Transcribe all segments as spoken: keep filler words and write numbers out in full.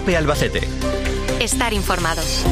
COPE Albacete. Estar informados.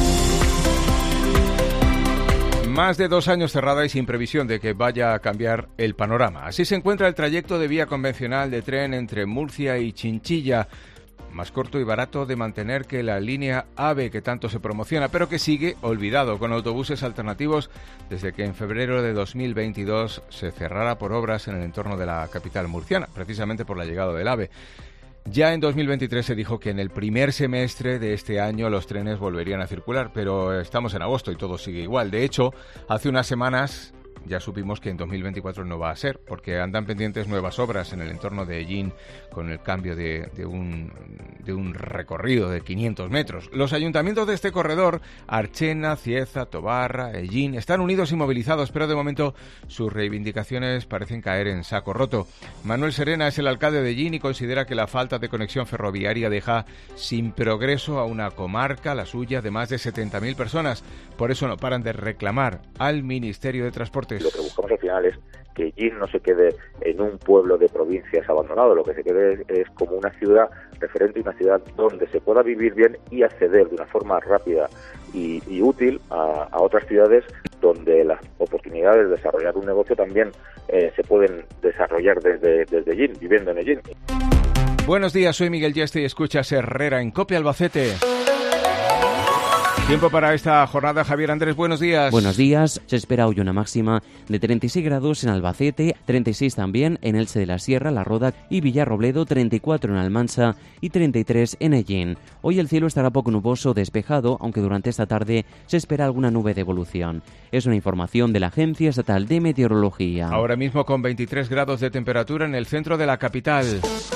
Más de dos años cerrada y sin previsión de que vaya a cambiar el panorama. Así se encuentra el trayecto de vía convencional de tren entre Murcia y Chinchilla, más corto y barato de mantener que la línea AVE que tanto se promociona, pero que sigue olvidado, con autobuses alternativos desde que en febrero de dos mil veintidós se cerrara por obras en el entorno de la capital murciana, precisamente por la llegada del AVE. Ya en dos mil veintitrés se dijo que en el primer semestre de este año los trenes volverían a circular, pero estamos en agosto y todo sigue igual. De hecho, hace unas semanas ya supimos que en dos mil veinticuatro no va a ser, porque andan pendientes nuevas obras en el entorno de Ellín con el cambio de, de, un, de un recorrido de quinientos metros. Los ayuntamientos de este corredor, Archena, Cieza, Tobarra, Ellín, están unidos y movilizados, pero de momento sus reivindicaciones parecen caer en saco roto. Manuel Serena es el alcalde de Ellín y considera que la falta de conexión ferroviaria deja sin progreso a una comarca, la suya, de más de setenta mil personas. Por eso no paran de reclamar al Ministerio de Transportes. Lo que buscamos al final es que Ellín no se quede en un pueblo de provincias abandonado, lo que se quede es, es como una ciudad referente, una ciudad donde se pueda vivir bien y acceder de una forma rápida y, y útil a, a otras ciudades donde las oportunidades de desarrollar un negocio también eh, se pueden desarrollar desde, desde Ellín, viviendo en Ellín. Buenos días, soy Miguel Yeste y escuchas Herrera en COPE Albacete. Tiempo para esta jornada. Javier Andrés, buenos días. Buenos días. Se espera hoy una máxima de treinta y seis grados en Albacete, treinta y seis también en Elche de la Sierra, La Roda y Villarrobledo, treinta y cuatro en Almansa y treinta y tres en Ellín. Hoy el cielo estará poco nuboso, despejado, aunque durante esta tarde se espera alguna nube de evolución. Es una información de la Agencia Estatal de Meteorología. Ahora mismo con veintitrés grados de temperatura en el centro de la capital.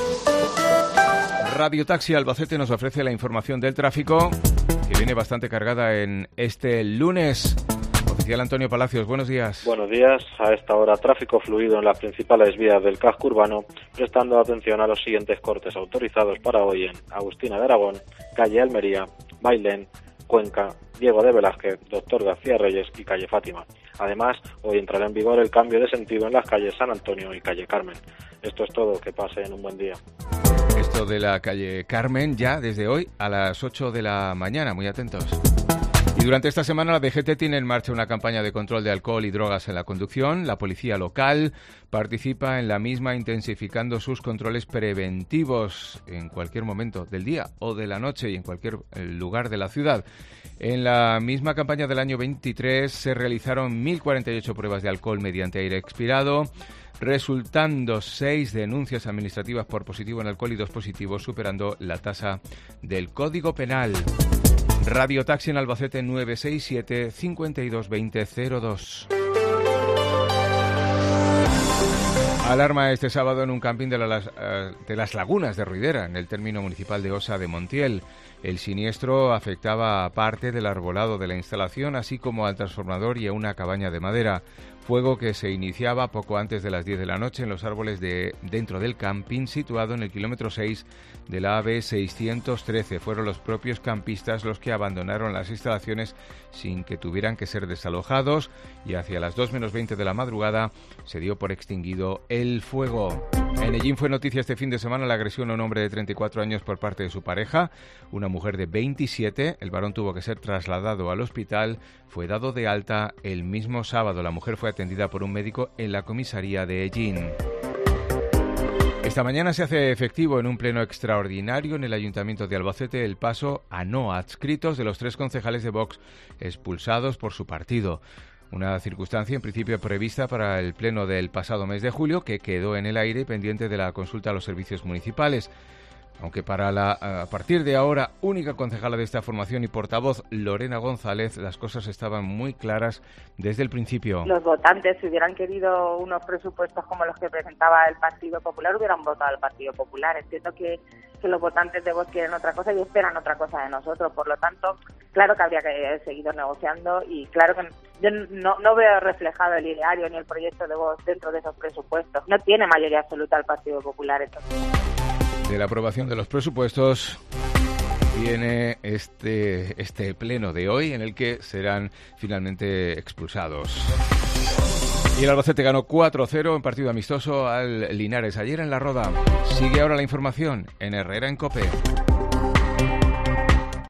Radio Taxi Albacete nos ofrece la información del tráfico, que viene bastante cargada en este lunes. Oficial Antonio Palacios, buenos días. Buenos días. A esta hora, tráfico fluido en las principales vías del casco urbano, prestando atención a los siguientes cortes autorizados para hoy en Agustina de Aragón, calle Almería, Bailén, Cuenca, Diego de Velázquez, Doctor García Reyes y calle Fátima. Además, hoy entrará en vigor el cambio de sentido en las calles San Antonio y calle Carmen. Esto es todo, que pasen un buen día. Esto de la calle Carmen ya desde hoy a las ocho de la mañana, muy atentos. Y durante esta semana la D G T tiene en marcha una campaña de control de alcohol y drogas en la conducción. La policía local participa en la misma intensificando sus controles preventivos en cualquier momento del día o de la noche y en cualquier lugar de la ciudad. En la misma campaña del año veintitrés se realizaron mil cuarenta y ocho pruebas de alcohol mediante aire expirado, resultando seis denuncias administrativas por positivo en alcohol y dos positivos, superando la tasa del Código Penal. Radio Taxi en Albacete nueve seis siete, cinco dos dos cero, cero dos. Alarma este sábado en un camping de, la, de las Lagunas de Ruidera, en el término municipal de Osa de Montiel. El siniestro afectaba a parte del arbolado de la instalación, así como al transformador y a una cabaña de madera. Fuego que se iniciaba poco antes de las diez de la noche en los árboles de dentro del camping situado en el kilómetro seis de la A V seiscientos trece. Fueron los propios campistas los que abandonaron las instalaciones sin que tuvieran que ser desalojados y hacia las dos menos veinte de la madrugada se dio por extinguido el fuego. En Ellín fue noticia este fin de semana la agresión a un hombre de treinta y cuatro años por parte de su pareja, una mujer de veintisiete. El varón tuvo que ser trasladado al hospital, fue dado de alta el mismo sábado. La mujer fue atendida por un médico en la comisaría de Ellín. Esta mañana se hace efectivo en un pleno extraordinario en el Ayuntamiento de Albacete el paso a no adscritos de los tres concejales de Vox expulsados por su partido. Una circunstancia en principio prevista para el pleno del pasado mes de julio, que quedó en el aire pendiente de la consulta a los servicios municipales. Aunque para la, a partir de ahora, única concejala de esta formación y portavoz, Lorena González, las cosas estaban muy claras desde el principio. Los votantes, si hubieran querido unos presupuestos como los que presentaba el Partido Popular, hubieran votado al Partido Popular. Entiendo que, que los votantes de Vox quieren otra cosa y esperan otra cosa de nosotros. Por lo tanto, claro que habría que seguir negociando y claro que yo no, no veo reflejado el ideario ni el proyecto de Vox dentro de esos presupuestos. No tiene mayoría absoluta el Partido Popular, entonces. De la aprobación de los presupuestos viene este, este pleno de hoy en el que serán finalmente expulsados. Y el Albacete ganó cuatro cero en partido amistoso al Linares ayer en La Roda. Sigue ahora la información en Herrera en COPE.